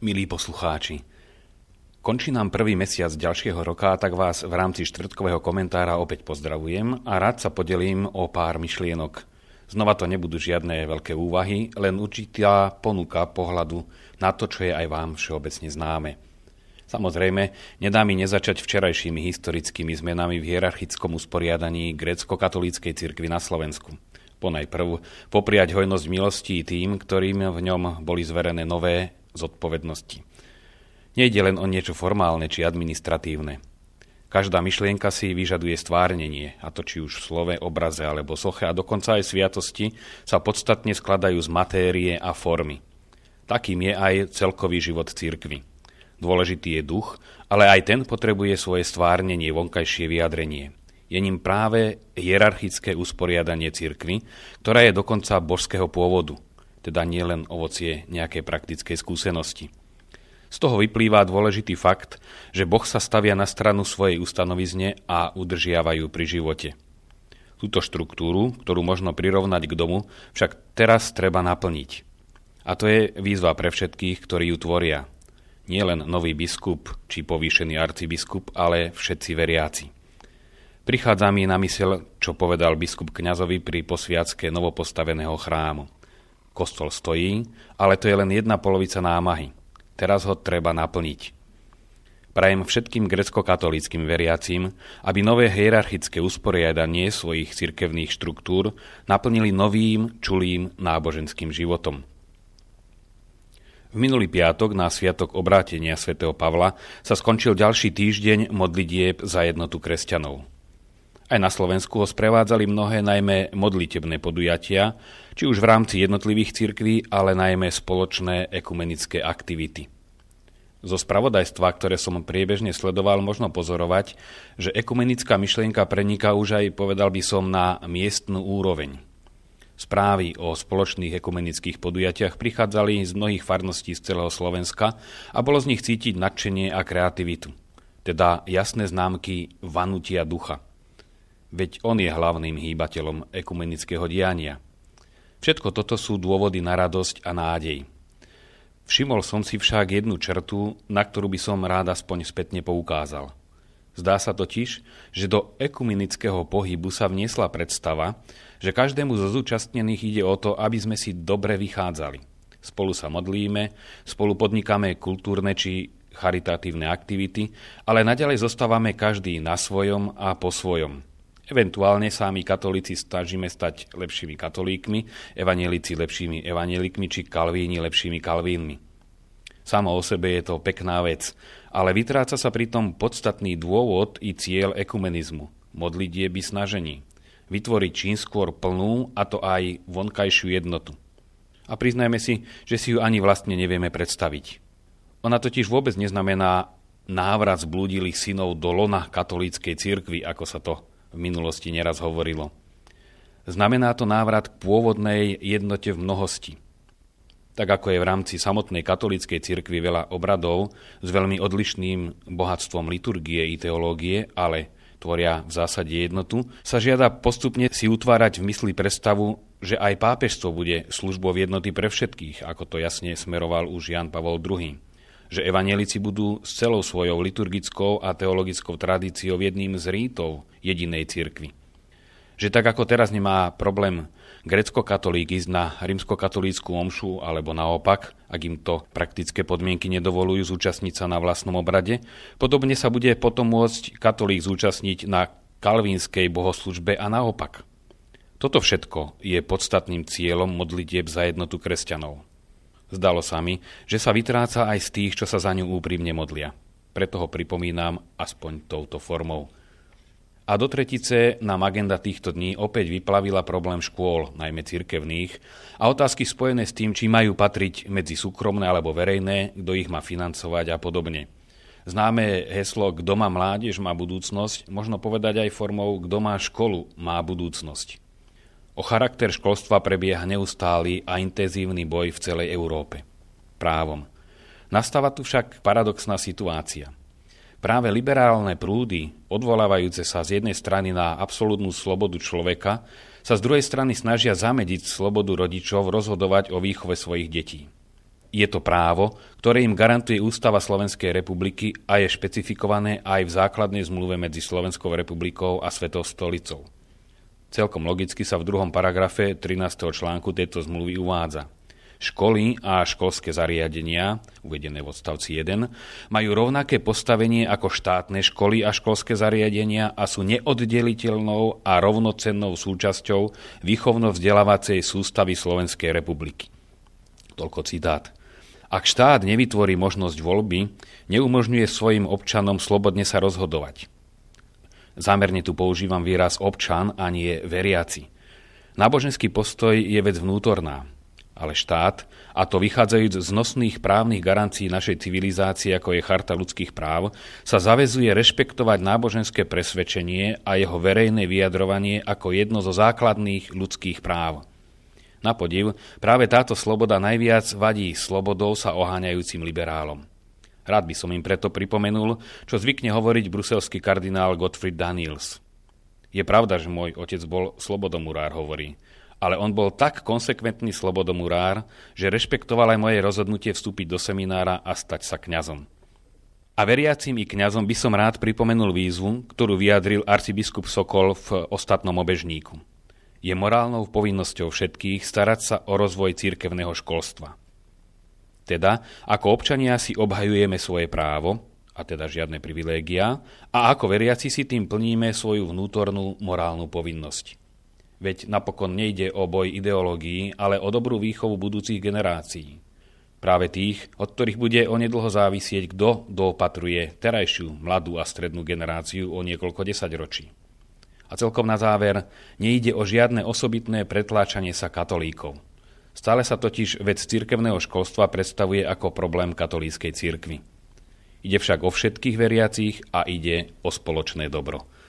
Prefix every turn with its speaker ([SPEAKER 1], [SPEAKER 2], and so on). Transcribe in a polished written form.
[SPEAKER 1] Milí poslucháči, končí nám prvý mesiac ďalšieho roka, tak vás v rámci štvrtkového komentára opäť pozdravujem a rád sa podelím o pár myšlienok. Znova to nebudú žiadne veľké úvahy, len určitá ponuka pohľadu na to, čo je aj vám všeobecne známe. Samozrejme, nedá mi nezačať včerajšími historickými zmenami v hierarchickom usporiadaní grécko-katolíckej cirkvi na Slovensku. Ponajprv popriať hojnosť milostí tým, ktorým v ňom boli zverené nové zodpovednosti. Nejde len o niečo formálne či administratívne. Každá myšlienka si vyžaduje stvárnenie, a to či už v slove, obraze alebo soche, a dokonca aj sviatosti sa podstatne skladajú z matérie a formy. Takým je aj celkový život cirkvi. Dôležitý je duch, ale aj ten potrebuje svoje stvárnenie, vonkajšie vyjadrenie. Je ním práve hierarchické usporiadanie cirkvi, ktorá je dokonca božského pôvodu, teda nie len ovocie nejakej praktickej skúsenosti. Z toho vyplýva dôležitý fakt, že Boh sa stavia na stranu svojej ustanovizne a udržiavajú pri živote. Túto štruktúru, ktorú možno prirovnať k domu, však teraz treba naplniť. A to je výzva pre všetkých, ktorí ju tvoria. Nie len nový biskup či povýšený arcibiskup, ale všetci veriaci. Prichádza mi na myseľ, čo povedal biskup kňazovi pri posviacke novopostaveného chrámu. Kostol stojí, ale to je len jedna polovica námahy. Teraz ho treba naplniť. Prajem všetkým grécko-katolíckym veriacim, aby nové hierarchické usporiadanie svojich cirkevných štruktúr naplnili novým, čulým náboženským životom. V minulý piatok na sviatok obrátenia svätého Pavla sa skončil ďalší týždeň modlitieb za jednotu kresťanov. Aj na Slovensku ho sprevádzali mnohé najmä modlitebné podujatia, či už v rámci jednotlivých cirkví, ale najmä spoločné ekumenické aktivity. Zo spravodajstva, ktoré som priebežne sledoval, možno pozorovať, že ekumenická myšlienka preniká už aj, povedal by som, na miestnu úroveň. Správy o spoločných ekumenických podujatiach prichádzali z mnohých farností z celého Slovenska a bolo z nich cítiť nadšenie a kreativitu, teda jasné známky vanutia ducha. Veď on je hlavným hýbateľom ekumenického diania. Všetko toto sú dôvody na radosť a nádej. Všimol som si však jednu črtu, na ktorú by som rád aspoň spätne poukázal. Zdá sa totiž, že do ekumenického pohybu sa vniesla predstava, že každému zo zúčastnených ide o to, aby sme si dobre vychádzali. Spolu sa modlíme, spolu podnikáme kultúrne či charitatívne aktivity, ale naďalej zostávame každý na svojom a po svojom. Eventuálne sa my katolíci snažíme stať lepšími katolíkmi, evanjelici lepšími evanjelikmi či kalvíni lepšími kalvínmi. Samo o sebe je to pekná vec, ale vytráca sa pritom podstatný dôvod i cieľ ekumenizmu, modlitieb i snažení. Vytvoriť čím skôr plnú, a to aj vonkajšiu jednotu. A priznajme si, že si ju ani vlastne nevieme predstaviť. Ona totiž vôbec neznamená návrat zblúdilých synov do lona katolíckej cirkvi, ako sa to v minulosti neraz hovorilo. Znamená to návrat k pôvodnej jednote v mnohosti. Tak ako je v rámci samotnej katolíckej cirkvi veľa obradov s veľmi odlišným bohatstvom liturgie i teológie, ale tvoria v zásade jednotu, sa žiada postupne si utvárať v mysli predstavu, že aj pápežstvo bude službou jednoty pre všetkých, ako to jasne smeroval už Ján Pavol II. Že evanjelici budú s celou svojou liturgickou a teologickou tradíciou jedným z rítov jedinej cirkvi. Že tak ako teraz nemá problém grécko-katolík ísť na rímskokatolícku omšu, alebo naopak, ak im to praktické podmienky nedovolujú zúčastniť sa na vlastnom obrade, podobne sa bude potom môcť katolík zúčastniť na kalvínskej bohoslužbe a naopak. Toto všetko je podstatným cieľom modlitieb za jednotu kresťanov. Zdalo sa mi, že sa vytráca aj z tých, čo sa za ňu úprimne modlia. Preto ho pripomínam aspoň touto formou. A do tretice nám agenda týchto dní opäť vyplavila problém škôl, najmä cirkevných, a otázky spojené s tým, či majú patriť medzi súkromné alebo verejné, kto ich má financovať a podobne. Známe heslo "Kto má mládež, má budúcnosť", možno povedať aj formou "Kto má školu, má budúcnosť". O charakter školstva prebieha neustály a intenzívny boj v celej Európe. Právom. Nastáva tu však paradoxná situácia. Práve liberálne prúdy, odvolávajúce sa z jednej strany na absolútnu slobodu človeka, sa z druhej strany snažia zamediť slobodu rodičov rozhodovať o výchove svojich detí. Je to právo, ktoré im garantuje Ústava Slovenskej republiky a je špecifikované aj v základnej zmluve medzi Slovenskou republikou a Svetou stolicou. Celkom logicky sa v 2. paragrafe 13. článku tejto zmluvy uvádza: školy a školské zariadenia, uvedené v odstavci 1, majú rovnaké postavenie ako štátne školy a školské zariadenia a sú neoddeliteľnou a rovnocennou súčasťou výchovno-vzdelávacej sústavy Slovenskej republiky. Toľko citát. Ak štát nevytvorí možnosť voľby, neumožňuje svojim občanom slobodne sa rozhodovať. Zámerne tu používam výraz občan a nie veriaci. Náboženský postoj je vec vnútorná, ale štát, a to vychádzajúc z nosných právnych garancií našej civilizácie, ako je Charta ľudských práv, sa zaväzuje rešpektovať náboženské presvedčenie a jeho verejné vyjadrovanie ako jedno zo základných ľudských práv. Na podiv, práve táto sloboda najviac vadí slobodou sa oháňajúcim liberálom. Rád by som im preto pripomenul, čo zvykne hovoriť bruselský kardinál Gottfried Daniels. Je pravda, že môj otec bol slobodomurár, hovorí, ale on bol tak konsekventný slobodomurár, že rešpektoval aj moje rozhodnutie vstúpiť do seminára a stať sa kňazom. A veriacim i kňazom by som rád pripomenul výzvu, ktorú vyjadril arcibiskup Sokol v ostatnom obežníku. Je morálnou povinnosťou všetkých starať sa o rozvoj cirkevného školstva. Teda, ako občania si obhajujeme svoje právo, a teda žiadne privilégia, a ako veriaci si tým plníme svoju vnútornú morálnu povinnosť. Veď napokon nejde o boj ideológií, ale o dobrú výchovu budúcich generácií. Práve tých, od ktorých bude onedlho závisieť, kto doopatruje terajšiu mladú a strednú generáciu o niekoľko desaťročí. A celkom na záver, nejde o žiadne osobitné pretláčanie sa katolíkov. Stále sa totiž vec cirkevného školstva predstavuje ako problém katolíckej cirkvi. Ide však o všetkých veriacich a ide o spoločné dobro.